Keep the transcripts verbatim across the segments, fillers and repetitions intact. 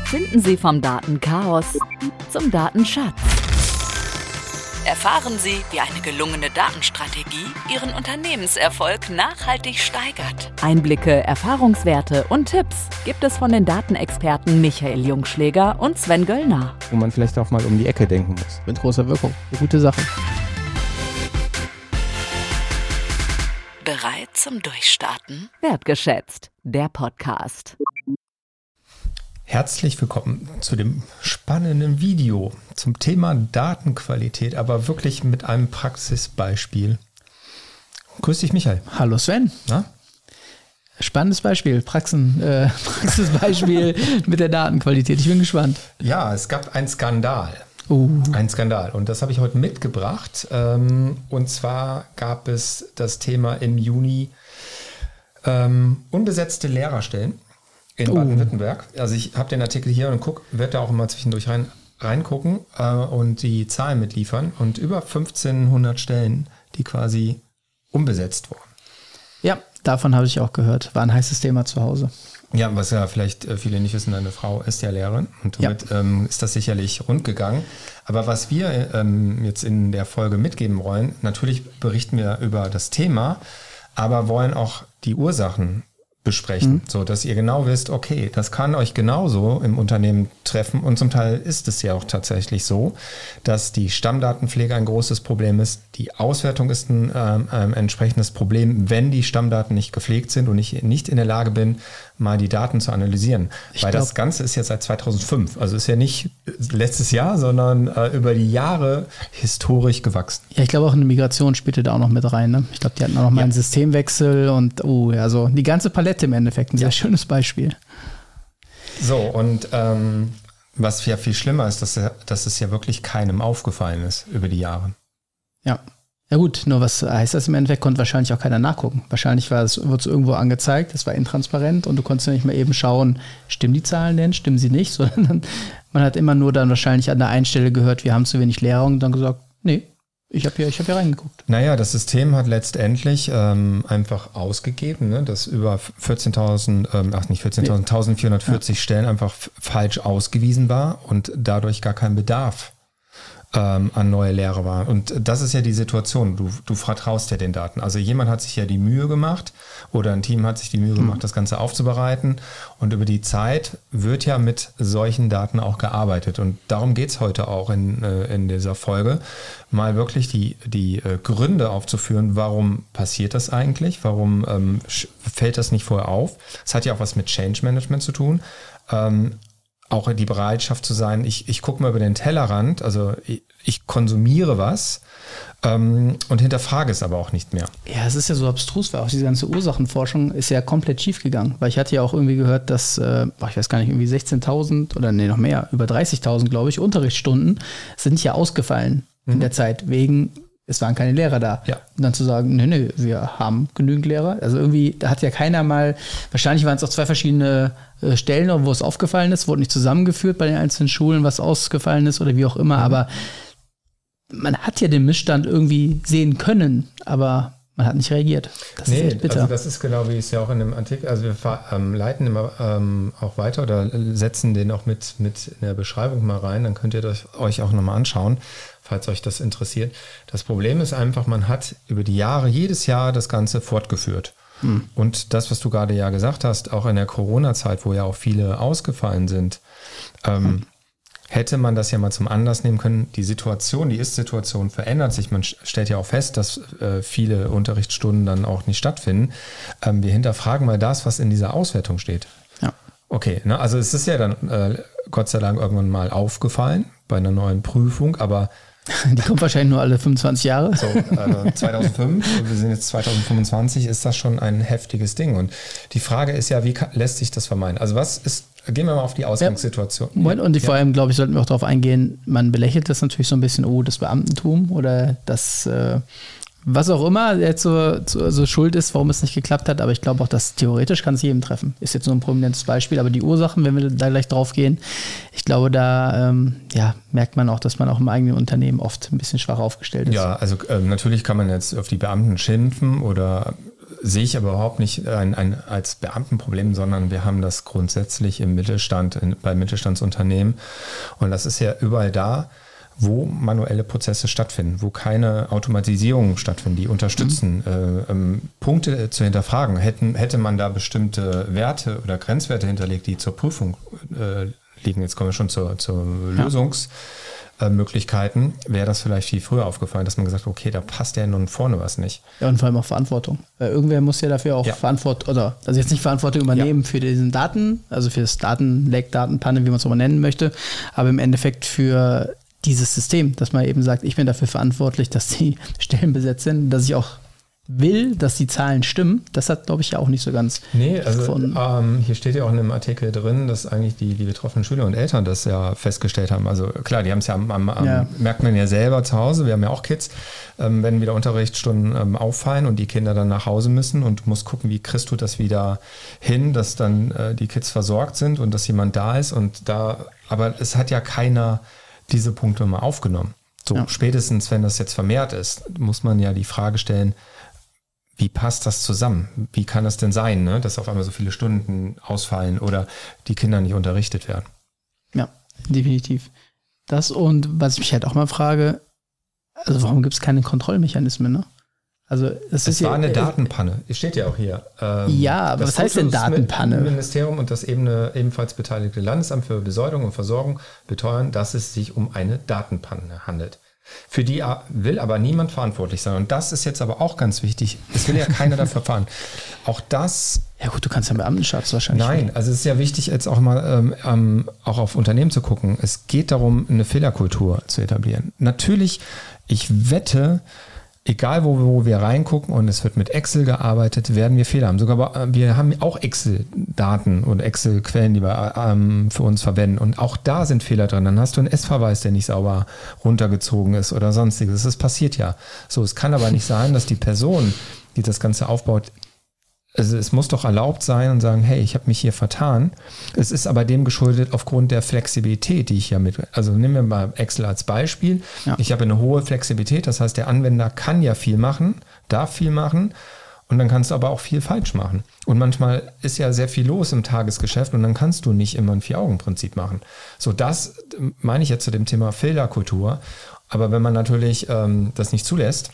Finden Sie vom Datenchaos zum Datenschatz. Erfahren Sie, wie eine gelungene Datenstrategie Ihren Unternehmenserfolg nachhaltig steigert. Einblicke, Erfahrungswerte und Tipps gibt es von den Datenexperten Michael Jungschläger und Sven Göllner. Wo man vielleicht auch mal um die Ecke denken muss. Mit großer Wirkung. Eine gute Sache. Bereit zum Durchstarten? Wertgeschätzt, der Podcast. Herzlich willkommen zu dem spannenden Video zum Thema Datenqualität, aber wirklich mit einem Praxisbeispiel. Grüß dich, Michael. Hallo Sven. Na? Spannendes Beispiel, Praxen, äh, Praxisbeispiel mit der Datenqualität. Ich bin gespannt. Ja, es gab einen Skandal. Uh. Ein Skandal. Und das habe ich heute mitgebracht. Und zwar gab es das Thema im Juni ähm, unbesetzte Lehrerstellen in Baden-Württemberg. Also ich habe den Artikel hier und guck, werde da auch immer zwischendurch rein, reingucken äh, und die Zahlen mitliefern. Und über fünfzehnhundert Stellen, die quasi unbesetzt wurden. Ja, davon habe ich auch gehört. War ein heißes Thema zu Hause. Ja, was ja vielleicht viele nicht wissen, deine Frau ist ja Lehrerin und somit ja. ähm, ist das sicherlich rund gegangen. Aber was wir ähm, jetzt in der Folge mitgeben wollen, natürlich berichten wir über das Thema, aber wollen auch die Ursachen besprechen, mhm. so dass ihr genau wisst, okay, das kann euch genauso im Unternehmen treffen und zum Teil ist es ja auch tatsächlich so, dass die Stammdatenpflege ein großes Problem ist. Die Auswertung ist ein ähm, ein entsprechendes Problem, wenn die Stammdaten nicht gepflegt sind und ich nicht in der Lage bin, mal die Daten zu analysieren. Ich Weil glaub, das Ganze ist ja seit zweitausendfünf, also ist ja nicht letztes Jahr, sondern äh, über die Jahre historisch gewachsen. Ja, ich glaube auch eine Migration spielte da auch noch mit rein. Ne? Ich glaube, die hatten auch noch mal ja. einen Systemwechsel und oh, also die ganze Palette im Endeffekt, ein sehr ja. schönes Beispiel. So, und ähm, was ja viel schlimmer ist, dass, dass es ja wirklich keinem aufgefallen ist über die Jahre. Ja. Ja gut, nur was heißt das im Endeffekt? Konnte wahrscheinlich auch keiner nachgucken. Wahrscheinlich war es, wurde es irgendwo angezeigt, es war intransparent und du konntest ja nicht mehr eben schauen, stimmen die Zahlen denn, stimmen sie nicht, sondern man hat immer nur dann wahrscheinlich an der einen Stelle gehört, wir haben zu wenig Lehrer und dann gesagt, nee, ich habe hier, ich hab hier reingeguckt. Naja, das System hat letztendlich ähm, einfach ausgegeben, ne, dass über vierzehntausend, ähm, ach nicht vierzehntausend, eintausendvierhundertvierzig ja. Stellen einfach f- falsch ausgewiesen war und dadurch gar kein Bedarf ähm, an neue Lehrer war. Und das ist ja die Situation, du, du vertraust ja den Daten. Also jemand hat sich ja die Mühe gemacht oder ein Team hat sich die Mühe gemacht, mhm. das Ganze aufzubereiten und über die Zeit wird ja mit solchen Daten auch gearbeitet und darum geht es heute auch in, äh, in dieser Folge, mal wirklich die, die äh, Gründe aufzuführen, warum passiert das eigentlich, warum ähm, fällt das nicht vorher auf. Es hat ja auch was mit Change Management zu tun, ähm, auch die Bereitschaft zu sein, ich, ich gucke mal über den Tellerrand, also ich, ich konsumiere was ähm, und hinterfrage es aber auch nicht mehr. Ja, es ist ja so abstrus, weil auch diese ganze Ursachenforschung ist ja komplett schief gegangen, weil ich hatte ja auch irgendwie gehört, dass, äh, ich weiß gar nicht, irgendwie sechzehntausend oder nee, noch mehr, über dreißigtausend, glaube ich, Unterrichtsstunden sind ja ausgefallen mhm. in der Zeit, wegen, es waren keine Lehrer da. Ja. Und dann zu sagen, nee, nee, wir haben genügend Lehrer. Also irgendwie, da hat ja keiner mal, wahrscheinlich waren es auch zwei verschiedene äh, Stellen, wo es aufgefallen ist, wurde nicht zusammengeführt bei den einzelnen Schulen, was ausgefallen ist oder wie auch immer, mhm. aber man hat ja den Missstand irgendwie sehen können, aber man hat nicht reagiert. Das nee, ist echt bitter. Also das ist genau wie es ja auch in dem Artikel, also wir ähm, leiten immer ähm, auch weiter oder setzen den auch mit, mit in der Beschreibung mal rein, dann könnt ihr das euch auch nochmal anschauen, falls euch das interessiert. Das Problem ist einfach, man hat über die Jahre, jedes Jahr das Ganze fortgeführt. Hm. Und das, was du gerade ja gesagt hast, auch in der Corona-Zeit, wo ja auch viele ausgefallen sind, ähm, hm. hätte man das ja mal zum Anlass nehmen können. Die Situation, die Ist-Situation verändert sich. Man stellt ja auch fest, dass äh, viele Unterrichtsstunden dann auch nicht stattfinden. Ähm, wir hinterfragen mal das, was in dieser Auswertung steht. Ja. Okay, ne? Also es ist ja dann äh, Gott sei Dank irgendwann mal aufgefallen bei einer neuen Prüfung, aber die kommt wahrscheinlich nur alle fünfundzwanzig Jahre. So, also zweitausendfünf, wir sind jetzt zweitausendfünfundzwanzig, ist das schon ein heftiges Ding. Und die Frage ist ja, wie kann, lässt sich das vermeiden? Also was ist, gehen wir mal auf die Ausgangssituation. Ja, und die, ja. vor allem, glaube ich, sollten wir auch darauf eingehen, man belächelt das natürlich so ein bisschen, oh, das Beamtentum oder das, äh, was auch immer jetzt so, so, so schuld ist, warum es nicht geklappt hat. Aber ich glaube auch, dass theoretisch kann es jedem treffen. Ist jetzt nur ein prominentes Beispiel. Aber die Ursachen, wenn wir da gleich drauf gehen, ich glaube, da ähm, ja, merkt man auch, dass man auch im eigenen Unternehmen oft ein bisschen schwach aufgestellt ist. Ja, also äh, natürlich kann man jetzt auf die Beamten schimpfen oder sehe ich aber überhaupt nicht ein, ein, als Beamtenproblem, sondern wir haben das grundsätzlich im Mittelstand, in, bei Mittelstandsunternehmen. Und das ist ja überall da, wo manuelle Prozesse stattfinden, wo keine Automatisierung stattfinden, die unterstützen, mhm. äh, ähm, Punkte zu hinterfragen. Hätten, hätte man da bestimmte Werte oder Grenzwerte hinterlegt, die zur Prüfung äh, liegen, jetzt kommen wir schon zur, zur ja. Lösungsmöglichkeiten, wäre das vielleicht viel früher aufgefallen, dass man gesagt hat, okay, da passt ja nun vorne was nicht. Ja, und vor allem auch Verantwortung. Weil irgendwer muss ja dafür auch ja. Verantwortung, oder also jetzt nicht Verantwortung übernehmen ja. für diesen Daten, also für das Datenleck, Datenpanne, wie man es auch mal nennen möchte, aber im Endeffekt für dieses System, dass man eben sagt, ich bin dafür verantwortlich, dass die Stellen besetzt sind, dass ich auch will, dass die Zahlen stimmen. Das hat, glaube ich, ja auch nicht so ganz. Nee, also ähm, hier steht ja auch in einem Artikel drin, dass eigentlich die, die betroffenen Schüler und Eltern das ja festgestellt haben. Also klar, die haben es ja am, am, am ja. merkt man ja selber zu Hause. Wir haben ja auch Kids, ähm, wenn wieder Unterrichtsstunden ähm, auffallen und die Kinder dann nach Hause müssen und du musst gucken, wie kriegst du das wieder hin, dass dann äh, die Kids versorgt sind und dass jemand da ist und da, aber es hat ja keiner diese Punkte mal aufgenommen. So ja. spätestens, wenn das jetzt vermehrt ist, muss man ja die Frage stellen, wie passt das zusammen? Wie kann das denn sein, ne? Dass auf einmal so viele Stunden ausfallen oder die Kinder nicht unterrichtet werden? Ja, definitiv. Das und was ich mich halt auch mal frage, also warum gibt es keine Kontrollmechanismen, ne? Also es, es ist war ja, eine Datenpanne. Es steht ja auch hier. Ähm, ja, aber was heißt denn Datenpanne? Das Ministerium und das ebene, ebenfalls beteiligte Landesamt für Besoldung und Versorgung beteuern, dass es sich um eine Datenpanne handelt. Für die will aber niemand verantwortlich sein. Und das ist jetzt aber auch ganz wichtig. Es will ja keiner dafür fahren. Auch das... Ja gut, du kannst ja Beamtenschatz wahrscheinlich... Nein, also es ist ja wichtig, jetzt auch mal ähm, auch auf Unternehmen zu gucken. Es geht darum, eine Fehlerkultur zu etablieren. Natürlich, ich wette... Egal, wo, wo wir reingucken und es wird mit Excel gearbeitet, werden wir Fehler haben. Sogar wir haben auch Excel-Daten und Excel-Quellen, die wir ähm, für uns verwenden. Und auch da sind Fehler drin. Dann hast du einen S-Verweis, der nicht sauber runtergezogen ist oder sonstiges. Das passiert ja. So, es kann aber nicht sein, dass die Person, die das Ganze aufbaut, also es muss doch erlaubt sein und sagen, hey, ich habe mich hier vertan. Es ist aber dem geschuldet aufgrund der Flexibilität, die ich ja mit, also nehmen wir mal Excel als Beispiel. Ja. Ich habe eine hohe Flexibilität, das heißt, der Anwender kann ja viel machen, darf viel machen und dann kannst du aber auch viel falsch machen. Und manchmal ist ja sehr viel los im Tagesgeschäft und dann kannst du nicht immer ein Vier-Augen-Prinzip machen. So, das meine ich jetzt zu dem Thema Fehlerkultur. Aber wenn man natürlich ähm, das nicht zulässt,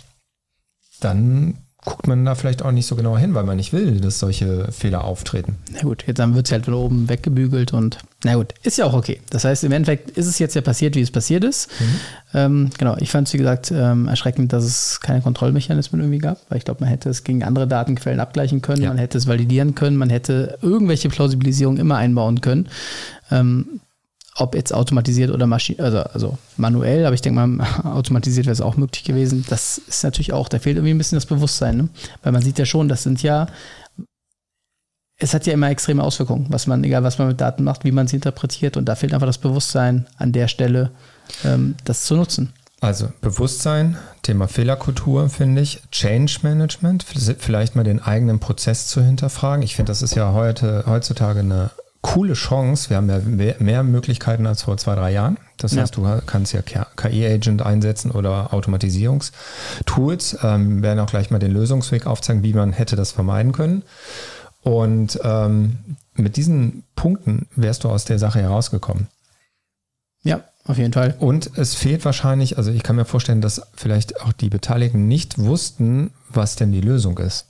dann guckt man da vielleicht auch nicht so genau hin, weil man nicht will, dass solche Fehler auftreten. Na gut, jetzt dann wird es halt von oben weggebügelt und na gut, ist ja auch okay. Das heißt, im Endeffekt ist es jetzt ja passiert, wie es passiert ist. Mhm. Ähm, genau, ich fand es, wie gesagt, ähm, erschreckend, dass es keine Kontrollmechanismen irgendwie gab, weil ich glaube, man hätte es gegen andere Datenquellen abgleichen können, ja. man hätte es validieren können, man hätte irgendwelche Plausibilisierung immer einbauen können. Ähm, ob jetzt automatisiert oder Maschine, also, also manuell, aber ich denke mal, automatisiert wäre es auch möglich gewesen. Das ist natürlich auch, da fehlt irgendwie ein bisschen das Bewusstsein, ne? Weil man sieht ja schon, das sind ja, es hat ja immer extreme Auswirkungen, was man, egal was man mit Daten macht, wie man sie interpretiert und da fehlt einfach das Bewusstsein an der Stelle, ähm, das zu nutzen. Also Bewusstsein, Thema Fehlerkultur, finde ich, Change Management, vielleicht mal den eigenen Prozess zu hinterfragen. Ich finde, das ist ja heute, heutzutage eine coole Chance. Wir haben ja mehr Möglichkeiten als vor zwei, drei Jahren. Das ja. heißt, du kannst ja K I-Agent einsetzen oder Automatisierungstools. Ähm, werden auch gleich mal den Lösungsweg aufzeigen, wie man hätte das vermeiden können. Und ähm, mit diesen Punkten wärst du aus der Sache herausgekommen. Ja, auf jeden Fall. Und es fehlt wahrscheinlich, also ich kann mir vorstellen, dass vielleicht auch die Beteiligten nicht wussten, was denn die Lösung ist.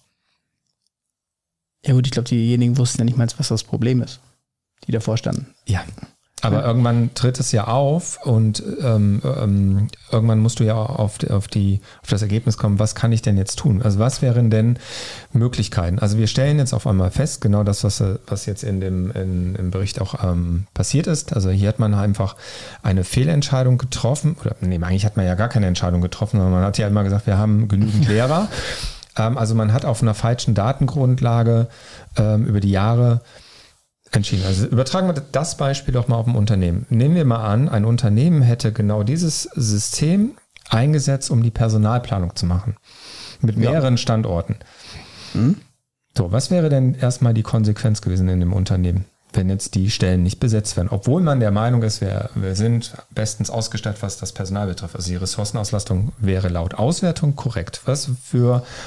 Ja gut, ich glaube, diejenigen wussten ja nicht mal, was das Problem ist, die davor standen. Ja, aber ja. irgendwann tritt es ja auf und ähm, ähm, irgendwann musst du ja auf, die, auf, die, auf das Ergebnis kommen, was kann ich denn jetzt tun? Also was wären denn Möglichkeiten? Also wir stellen jetzt auf einmal fest, genau das, was, was jetzt in dem in, im Bericht auch ähm, passiert ist. Also hier hat man einfach eine Fehlentscheidung getroffen, oder nee, eigentlich hat man ja gar keine Entscheidung getroffen, sondern man hat ja immer gesagt, wir haben genügend Lehrer. ähm, also man hat auf einer falschen Datengrundlage ähm, über die Jahre entschieden. Also übertragen wir das Beispiel doch mal auf ein Unternehmen. Nehmen wir mal an, ein Unternehmen hätte genau dieses System eingesetzt, um die Personalplanung zu machen. Mit mehreren ja. Standorten. Hm? So, was wäre denn erstmal die Konsequenz gewesen in dem Unternehmen, wenn jetzt die Stellen nicht besetzt werden? Obwohl man der Meinung ist, wir, wir sind bestens ausgestattet, was das Personal betrifft. Also die Ressourcenauslastung wäre laut Auswertung korrekt. Was für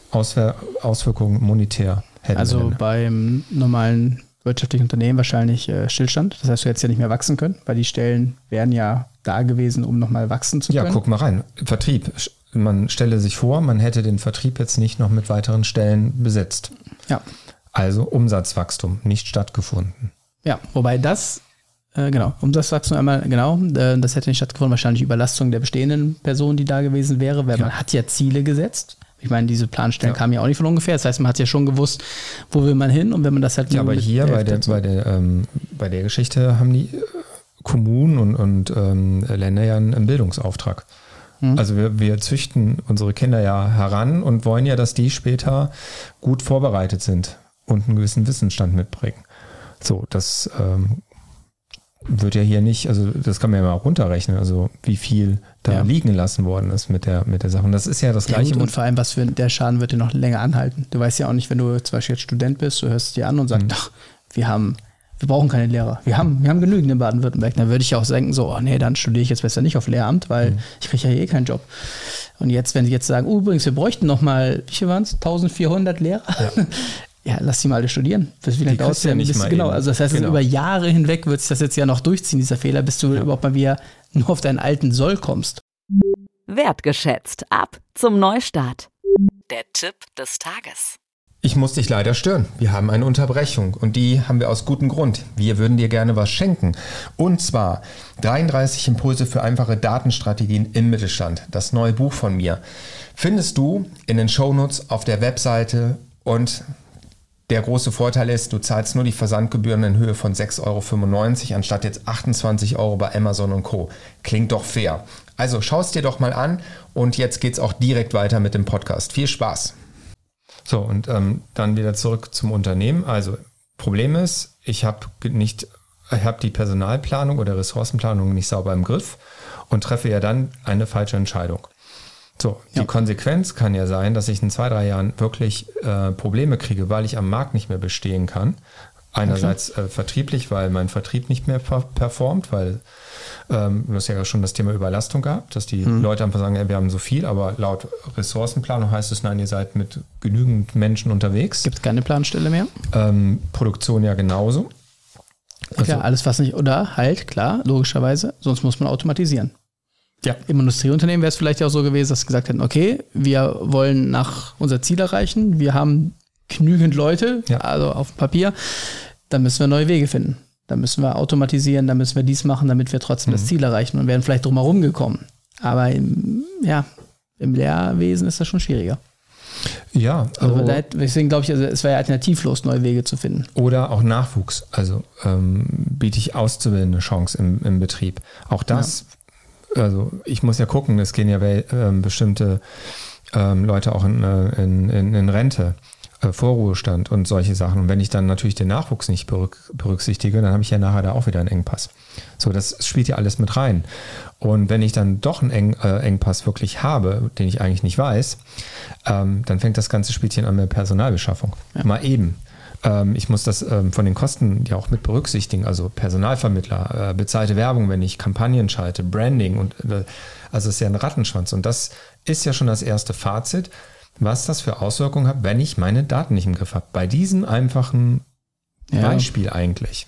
Auswir- Auswirkungen monetär hätten. Also beim normalen wirtschaftlichen Unternehmen wahrscheinlich äh, Stillstand. Das heißt, du hättest ja nicht mehr wachsen können, weil die Stellen wären ja da gewesen, um nochmal wachsen zu können. Ja, guck mal rein. Vertrieb. Man stelle sich vor, man hätte den Vertrieb jetzt nicht noch mit weiteren Stellen besetzt. Ja. Also Umsatzwachstum nicht stattgefunden. Ja, wobei das, äh, genau, Umsatzwachstum einmal, genau, äh, das hätte nicht stattgefunden, wahrscheinlich Überlastung der bestehenden Person, die da gewesen wäre, weil ja. man hat ja Ziele gesetzt. Ich meine, diese Planstellen ja. kamen ja auch nicht von ungefähr. Das heißt, man hat ja schon gewusst, wo will man hin und wenn man das halt ja, aber hier bei der, bei, der, ähm, bei der Geschichte haben die Kommunen und, und ähm, Länder ja einen Bildungsauftrag. Mhm. Also wir, wir züchten unsere Kinder ja heran und wollen ja, dass die später gut vorbereitet sind und einen gewissen Wissensstand mitbringen. So, das ähm, wird ja hier nicht, also das kann man ja mal runterrechnen, also wie viel da ja. liegen lassen worden ist mit der, mit der Sache. Und das ist ja das Gleiche. Ja, und vor allem, was für der Schaden wird dir noch länger anhalten. Du weißt ja auch nicht, wenn du zum Beispiel jetzt Student bist, du hörst es dir an und sagst, mhm. ach, wir haben, wir brauchen keine Lehrer. Wir haben, wir haben genügend in Baden-Württemberg. Dann würde ich auch denken, so, oh nee, dann studiere ich jetzt besser nicht auf Lehramt, weil mhm. ich kriege ja eh keinen Job. Und jetzt, wenn sie jetzt sagen, oh, übrigens, wir bräuchten noch mal, wie viel waren es? eintausendvierhundert Lehrer? Ja. Ja, lass die mal alle studieren. Wie lange dauert es ja nicht mal genau. Eben. Also das heißt, genau. über Jahre hinweg wird sich das jetzt ja noch durchziehen, dieser Fehler, bis du ja. überhaupt mal wieder nur auf deinen alten Soll kommst. Wertgeschätzt. Ab zum Neustart. Der Tipp des Tages. Ich muss dich leider stören. Wir haben eine Unterbrechung und die haben wir aus gutem Grund. Wir würden dir gerne was schenken. Und zwar dreiunddreißig Impulse für einfache Datenstrategien im Mittelstand. Das neue Buch von mir findest du in den Shownotes auf der Webseite und der große Vorteil ist, du zahlst nur die Versandgebühren in Höhe von sechs Euro fünfundneunzig anstatt jetzt achtundzwanzig Euro bei Amazon und Co. Klingt doch fair. Also schau es dir doch mal an und jetzt geht's auch direkt weiter mit dem Podcast. Viel Spaß! So, und ähm, dann wieder zurück zum Unternehmen. Also Problem ist, ich habe nicht, ich habe die Personalplanung oder Ressourcenplanung nicht sauber im Griff und treffe ja dann eine falsche Entscheidung. So, die ja. Konsequenz kann ja sein, dass ich in zwei, drei Jahren wirklich äh, Probleme kriege, weil ich am Markt nicht mehr bestehen kann. Einerseits okay. äh, vertrieblich, weil mein Vertrieb nicht mehr per- performt, weil ähm, du hast ja schon das Thema Überlastung gehabt, dass die mhm. Leute einfach sagen, ja, wir haben so viel, aber laut Ressourcenplanung heißt es, nein, ihr seid mit genügend Menschen unterwegs. Gibt es keine Planstelle mehr? Ähm, Produktion ja genauso. Also, klar, alles was nicht, oder halt, klar, logischerweise, sonst muss man automatisieren. Ja. Im Industrieunternehmen wäre es vielleicht auch so gewesen, dass sie gesagt hätten, okay, wir wollen nach unser Ziel erreichen, wir haben genügend Leute, ja. also auf dem Papier, dann müssen wir neue Wege finden. Dann müssen wir automatisieren, dann müssen wir dies machen, damit wir trotzdem mhm. das Ziel erreichen und wären vielleicht drumherum gekommen. Aber im, ja, im Lehrwesen ist das schon schwieriger. Ja. Also da, deswegen glaube ich, also es wäre ja alternativlos, neue Wege zu finden. Oder auch Nachwuchs. Also ähm, biete ich Auszubildende Chance im, im Betrieb. Auch das ja. Also ich muss ja gucken, es gehen ja ähm, bestimmte ähm, Leute auch in, in, in, in Rente, äh, Vorruhestand und solche Sachen. Und wenn ich dann natürlich den Nachwuchs nicht berück, berücksichtige, dann habe ich ja nachher da auch wieder einen Engpass. So, das spielt ja alles mit rein. Und wenn ich dann doch einen Eng, äh, Engpass wirklich habe, den ich eigentlich nicht weiß, ähm, dann fängt das ganze Spielchen an mit Personalbeschaffung. Ja. Mal eben. Ich muss das ähm, von den Kosten ja auch mit berücksichtigen, also Personalvermittler, äh, bezahlte Werbung, wenn ich Kampagnen schalte, Branding und äh, also es ist ja ein Rattenschwanz und das ist ja schon das erste Fazit, was das für Auswirkungen hat, wenn ich meine Daten nicht im Griff habe. Bei diesem einfachen ja. Beispiel eigentlich.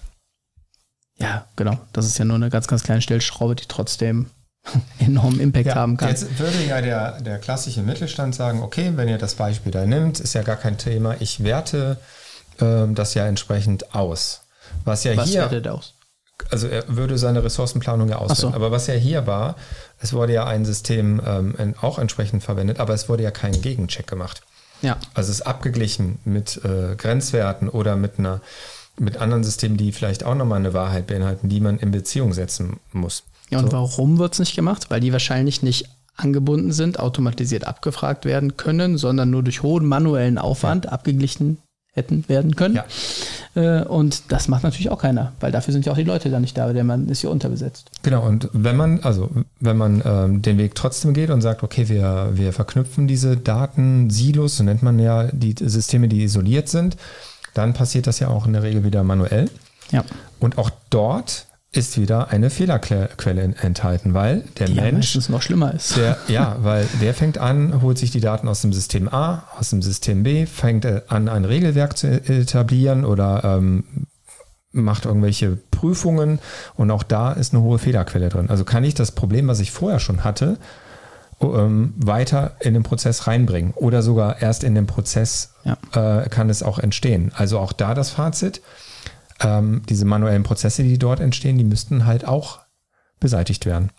Ja, genau. Das ist ja nur eine ganz, ganz kleine Stellschraube, die trotzdem enormen Impact ja, haben kann. Jetzt würde ja der, der klassische Mittelstand sagen, okay, wenn ihr das Beispiel da nimmt, ist ja gar kein Thema, ich werte das ja entsprechend aus. Was ja was hier, wertet aus? Also er würde seine Ressourcenplanung ja auswerten. So. Aber was ja hier war, es wurde ja ein System ähm, auch entsprechend verwendet, aber es wurde ja kein Gegencheck gemacht. Ja. Also es ist abgeglichen mit äh, Grenzwerten oder mit einer mit anderen Systemen, die vielleicht auch nochmal eine Wahrheit beinhalten, die man in Beziehung setzen muss. Ja, und so. Warum wird es nicht gemacht? Weil die wahrscheinlich nicht angebunden sind, automatisiert abgefragt werden können, sondern nur durch hohen manuellen Aufwand ja. abgeglichen hätten werden können. Ja. Und das macht natürlich auch keiner, weil dafür sind ja auch die Leute da nicht da, der man ist hier unterbesetzt. Genau, und wenn man, also wenn man ähm, den Weg trotzdem geht und sagt, okay, wir, wir verknüpfen diese Datensilos, so nennt man ja die Systeme, die isoliert sind, dann passiert das ja auch in der Regel wieder manuell. Ja. Und auch dort ist wieder eine Fehlerquelle enthalten, weil der die Mensch ja noch schlimmer ist. Der, ja, weil der fängt an, holt sich die Daten aus dem System A, aus dem System B, fängt an, ein Regelwerk zu etablieren oder ähm, macht irgendwelche Prüfungen und auch da ist eine hohe Fehlerquelle drin. Also kann ich das Problem, was ich vorher schon hatte, ähm, weiter in den Prozess reinbringen oder sogar erst in dem Prozess ja. äh, kann es auch entstehen. Also auch da das Fazit, ähm, diese manuellen Prozesse, die dort entstehen, die müssten halt auch beseitigt werden.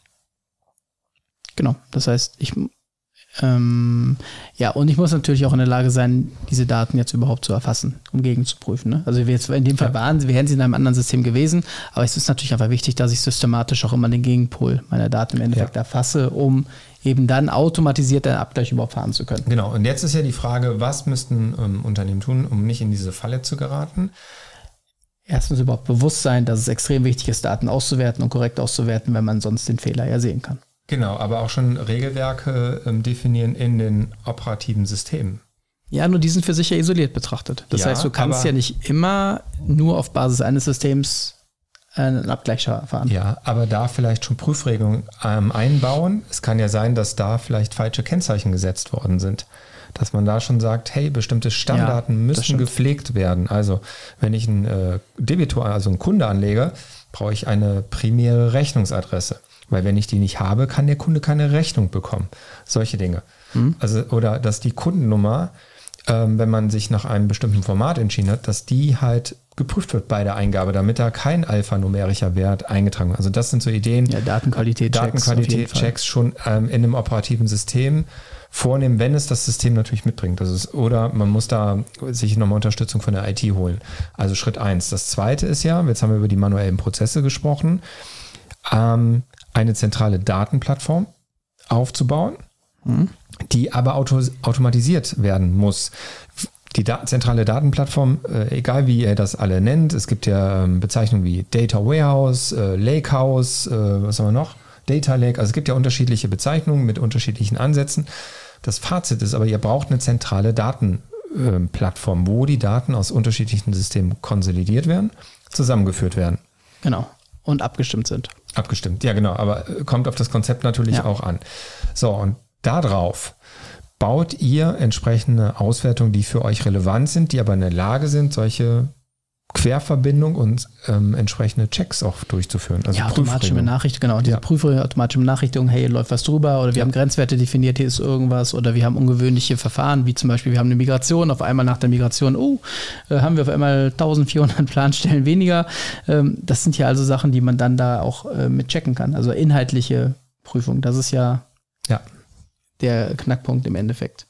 Genau, das heißt, ich ähm, ja, und ich muss natürlich auch in der Lage sein, diese Daten jetzt überhaupt zu erfassen, um gegenzuprüfen. Ne? Also wir jetzt in dem Fall waren, wir wären sie in einem anderen System gewesen, aber es ist natürlich einfach wichtig, dass ich systematisch auch immer den Gegenpol meiner Daten im Endeffekt ja. erfasse, um eben dann automatisiert den Abgleich überhaupt fahren zu können. Genau, und jetzt ist ja die Frage, was müssten ähm, Unternehmen tun, um nicht in diese Falle zu geraten? Erstens überhaupt bewusst sein, dass es extrem wichtig ist, Daten auszuwerten und korrekt auszuwerten, wenn man sonst den Fehler ja sehen kann. Genau, aber auch schon Regelwerke ähm, definieren in den operativen Systemen. Ja, nur die sind für sich ja isoliert betrachtet. Das ja, heißt, du kannst ja nicht immer nur auf Basis eines Systems einen Abgleich fahren. Ja, aber da vielleicht schon Prüfregelungen ähm, einbauen. Es kann ja sein, dass da vielleicht falsche Kennzeichen gesetzt worden sind. Dass man da schon sagt, hey, bestimmte Stammdaten ja, müssen gepflegt werden. Also wenn ich einen äh, Debitor, also einen Kunde anlege, brauche ich eine primäre Rechnungsadresse. Weil wenn ich die nicht habe, kann der Kunde keine Rechnung bekommen. Solche Dinge. Mhm. Also, oder dass die Kundennummer, ähm, wenn man sich nach einem bestimmten Format entschieden hat, dass die halt geprüft wird bei der Eingabe, damit da kein alphanumerischer Wert eingetragen wird. Also das sind so Ideen. Ja, Datenqualität-Checks. Datenqualität-Checks schon ähm, in einem operativen System vornehmen, wenn es das System natürlich mitbringt. Das ist, oder man muss da sich nochmal Unterstützung von der I T holen. Also Schritt eins. Das zweite ist ja, jetzt haben wir über die manuellen Prozesse gesprochen, ähm, eine zentrale Datenplattform aufzubauen, mhm. die aber auto, automatisiert werden muss. Die da- zentrale Datenplattform, äh, egal wie ihr das alle nennt, es gibt ja ähm, Bezeichnungen wie Data Warehouse, äh, Lakehouse, äh, was haben wir noch? Data Lake, also es gibt ja unterschiedliche Bezeichnungen mit unterschiedlichen Ansätzen. Das Fazit ist aber, ihr braucht eine zentrale Datenplattform, äh, wo die Daten aus unterschiedlichen Systemen konsolidiert werden, zusammengeführt werden. Genau. Und abgestimmt sind. Abgestimmt, ja genau, aber kommt auf das Konzept natürlich ja. auch an. So, und darauf baut ihr entsprechende Auswertungen, die für euch relevant sind, die aber in der Lage sind, solche Querverbindung und ähm, entsprechende Checks auch durchzuführen. Also ja, automatische Benachrichtigung, genau. Diese ja. Prüfung, automatische Benachrichtigung, hey, läuft was drüber oder wir ja. haben Grenzwerte definiert, hier ist irgendwas oder wir haben ungewöhnliche Verfahren, wie zum Beispiel, wir haben eine Migration, auf einmal nach der Migration, oh, äh, haben wir auf einmal eintausendvierhundert Planstellen weniger. Ähm, das sind ja also Sachen, die man dann da auch äh, mit checken kann. Also inhaltliche Prüfung, das ist ja, ja der Knackpunkt im Endeffekt.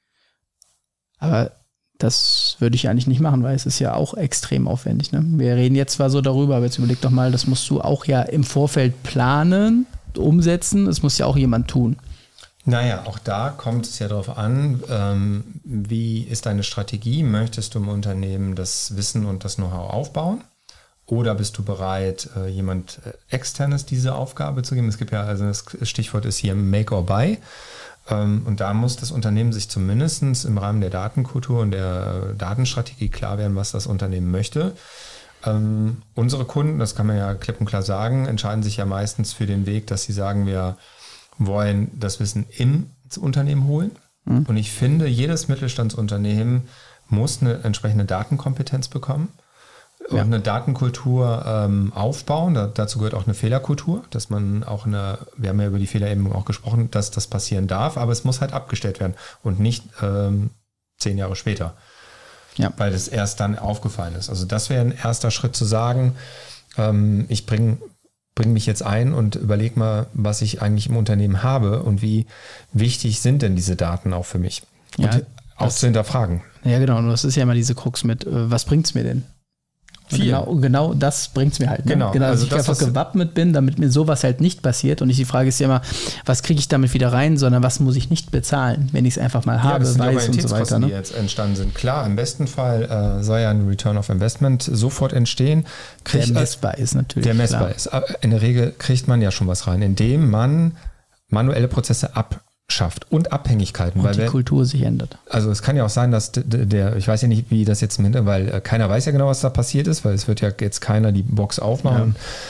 Aber das würde ich eigentlich nicht machen, weil es ist ja auch extrem aufwendig. Ne? Wir reden jetzt zwar so darüber, aber jetzt überleg doch mal, das musst du auch ja im Vorfeld planen, umsetzen. Das muss ja auch jemand tun. Naja, auch da kommt es ja darauf an, ähm, wie ist deine Strategie? Möchtest du im Unternehmen das Wissen und das Know-how aufbauen? Oder bist du bereit, äh, jemand Externes diese Aufgabe zu geben? Es gibt ja, also das Stichwort ist hier Make or Buy. Und da muss das Unternehmen sich zumindest im Rahmen der Datenkultur und der Datenstrategie klar werden, was das Unternehmen möchte. Ähm, unsere Kunden, das kann man ja klipp und klar sagen, entscheiden sich ja meistens für den Weg, dass sie sagen, wir wollen das Wissen ins Unternehmen holen. Mhm. Und ich finde, jedes Mittelstandsunternehmen muss eine entsprechende Datenkompetenz bekommen. Und ja. eine Datenkultur ähm, aufbauen. Da, dazu gehört auch eine Fehlerkultur, dass man auch eine, wir haben ja über die Fehler eben auch gesprochen, dass das passieren darf, aber es muss halt abgestellt werden und nicht ähm, zehn Jahre später, ja. weil das erst dann aufgefallen ist. Also das wäre ein erster Schritt zu sagen, ähm, ich bringe bring mich jetzt ein und überlege mal, was ich eigentlich im Unternehmen habe und wie wichtig sind denn diese Daten auch für mich. Und ja, auch zu hinterfragen. Ja genau, und das ist ja immer diese Krux mit, was bringt es mir denn? Genau, genau das bringt es mir halt. Ne? Genau, genau, dass also ich das, einfach gewappnet bin, damit mir sowas halt nicht passiert. Und nicht die Frage ist ja immer, was kriege ich damit wieder rein, sondern was muss ich nicht bezahlen, wenn ich es einfach mal habe, ja, weiß und so weiter. Ne? Die jetzt entstanden sind. Klar, im besten Fall äh, soll ja ein Return of Investment sofort entstehen. Krieg, der messbar ist natürlich. Der messbar klar. ist. In der Regel kriegt man ja schon was rein, indem man manuelle Prozesse ab schafft und Abhängigkeiten. Und weil die wir, Kultur sich ändert. Also es kann ja auch sein, dass der, der ich weiß ja nicht, wie das jetzt im Hintergrund, weil keiner weiß ja genau, was da passiert ist, weil es wird ja jetzt keiner die Box aufmachen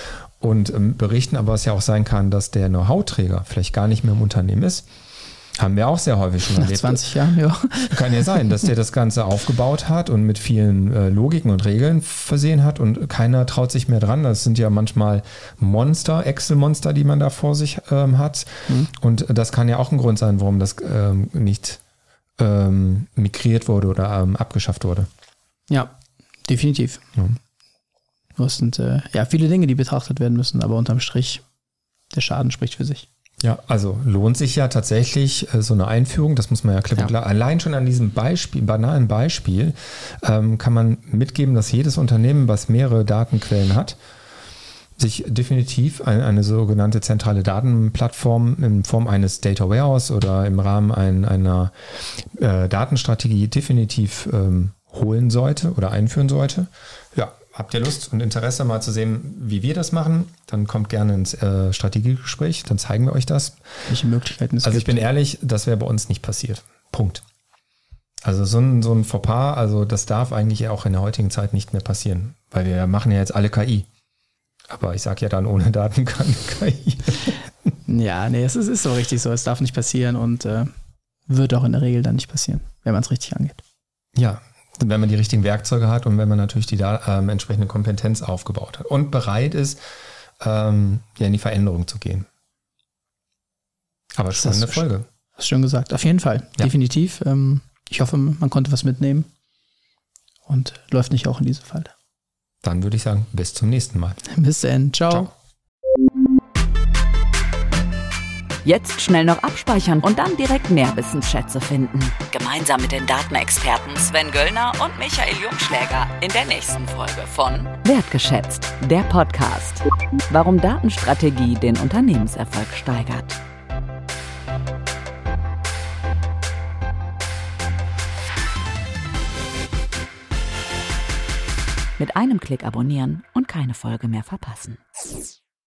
und ähm, berichten, aber es ja auch sein kann, dass der Know-how-Träger vielleicht gar nicht mehr im Unternehmen ist. Haben wir auch sehr häufig schon Nach erlebt. zwanzig Jahren, ja. Kann ja sein, dass der das Ganze aufgebaut hat und mit vielen äh, Logiken und Regeln versehen hat und keiner traut sich mehr dran. Das sind ja manchmal Monster, Excel-Monster, die man da vor sich ähm, hat. Mhm. Und das kann ja auch ein Grund sein, warum das ähm, nicht ähm, migriert wurde oder ähm, abgeschafft wurde. Ja, definitiv. Ja. Das sind äh, ja viele Dinge, die betrachtet werden müssen, aber unterm Strich, der Schaden spricht für sich. Ja, also lohnt sich ja tatsächlich äh, so eine Einführung, das muss man ja klipp und klar. Allein schon an diesem Beispiel, banalen Beispiel, ähm, kann man mitgeben, dass jedes Unternehmen, was mehrere Datenquellen hat, sich definitiv eine, eine sogenannte zentrale Datenplattform in Form eines Data Warehouse oder im Rahmen ein, einer äh, Datenstrategie definitiv ähm, holen sollte oder einführen sollte. Ja. Habt ihr Lust und Interesse mal zu sehen, wie wir das machen? Dann kommt gerne ins äh, Strategiegespräch, dann zeigen wir euch das. Welche Möglichkeiten es Also gibt. Ich bin ehrlich, das wäre bei uns nicht passiert. Punkt. Also so ein, so ein Fauxpas, also das darf eigentlich auch in der heutigen Zeit nicht mehr passieren, weil wir machen ja jetzt alle K I. Aber ich sage ja dann, ohne Daten keine K I. Ja, nee, es ist, ist so richtig so. Es darf nicht passieren und äh, wird auch in der Regel dann nicht passieren, wenn man es richtig angeht. Ja, wenn man die richtigen Werkzeuge hat und wenn man natürlich die da, ähm, entsprechende Kompetenz aufgebaut hat und bereit ist, ähm, ja, in die Veränderung zu gehen. Aber spannende Folge. Hast du schon gesagt. Auf jeden Fall. Ja. Definitiv. Ähm, ich hoffe, man konnte was mitnehmen und läuft nicht auch in diese Falle. Dann würde ich sagen, bis zum nächsten Mal. Bis dann. Ciao. Ciao. Jetzt schnell noch abspeichern und dann direkt mehr Wissensschätze finden. Gemeinsam mit den Datenexperten Sven Göllner und Michael Jungschläger in der nächsten Folge von Wertgeschätzt, der Podcast. Warum Datenstrategie den Unternehmenserfolg steigert. Mit einem Klick abonnieren und keine Folge mehr verpassen.